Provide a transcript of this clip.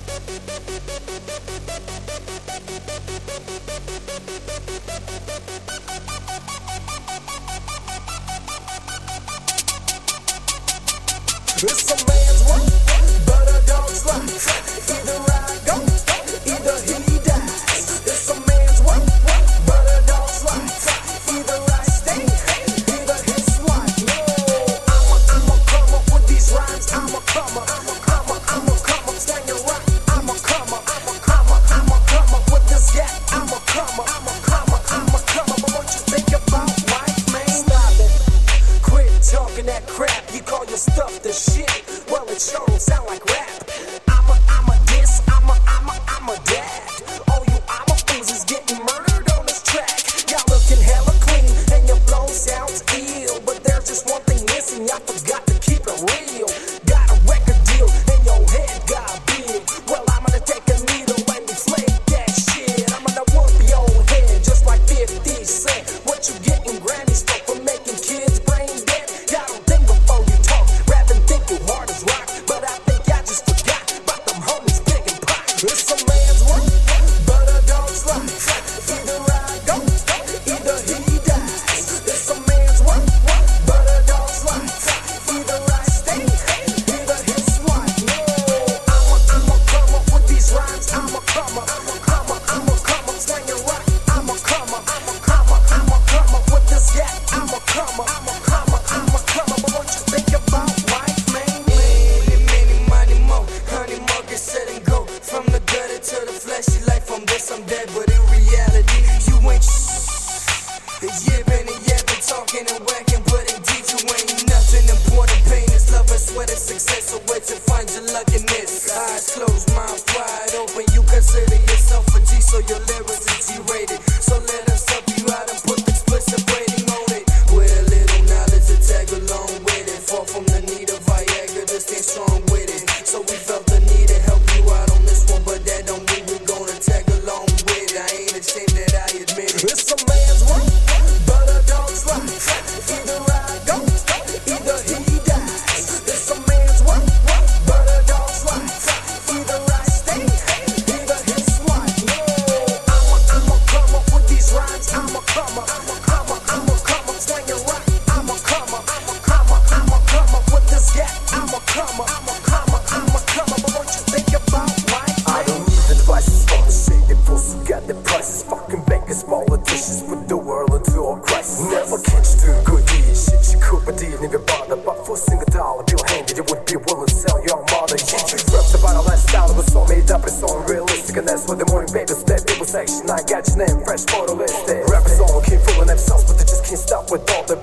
It's a man's work, but a dog's life. Either I go, either he dies. It's a man's work, but a dog's life. Either I stay, either his life. I'ma come up with these rhymes. I'ma come up, slang it right. I'ma come up with this gap. I'ma come up. But what you think about life, man? Stop it. Quit talking that crap. You call your stuff the shit. Well, it sure don't sound like rap. I'm a diss, I'm a dad. All you fools is getting murdered on this track. Y'all looking hella clean and your flow sounds ill, but there's just one thing missing. Y'all forgot to keep it real. Got a record deal and your head got big. Well, I'm gonna take a needle and deflate that shit. I'm gonna whoop your head just like 50 Cent. What you getting Grammys for making kids brain dead? Y'all don't think before you talk. Rapping think you hard as rock, but I think y'all just forgot about them homies Big and Pac. It's a man's work, but a dog's life. Either I go, either he dies. It's a man's work, but a dog's life. Either I stay, either his wife. I'ma come up with these rhymes. I'ma come up, slang it right. I'ma come up with this gap. I'ma come up. But what you think about life, man? Many, money, more, honey, more, get set and go. From the gutter to the fleshy life, I'm this, I'm dead, but in reality, you ain't yipping, talking and whacking, but indeed you ain't nothing important. Pain is love and sweat is success, so where to find your luck in this? Eyes closed, mouth wide open, you consider yourself a G, so your lyrics is G-rated. So let us help you out and put explicit rating on it. With a little knowledge to tag along with it. Far from the need of Viagra, just stay strong with it. So we felt the need to help you out on this one, but that don't mean we're gonna tag along with it. I ain't ashamed that I admit it. It's a man's work, but a dog's life. Either I go, either he dies. It's a man's work, but a dog's life. Either I stay, either his wife. I'ma come up with these rhymes. I'ma come up, slang it right. I'ma come up with this gap. I'ma come up. But what you think about life? I don't need advice from the shit. They fools who got the prices. Fucking bankers, politicians with the world into a crisis. Never catch the good deeds. Shit, you could, but didn't even bother. But for a single dollar bill handed, you would be willing to sell your mother. Yeah, you rapped about a lifestyle that was so made up, it's so unrealistic. And that's what the morning papers said. It was action. I got your name, fresh photo listed. Rappers all keep fooling themselves, but they just can't stop with all the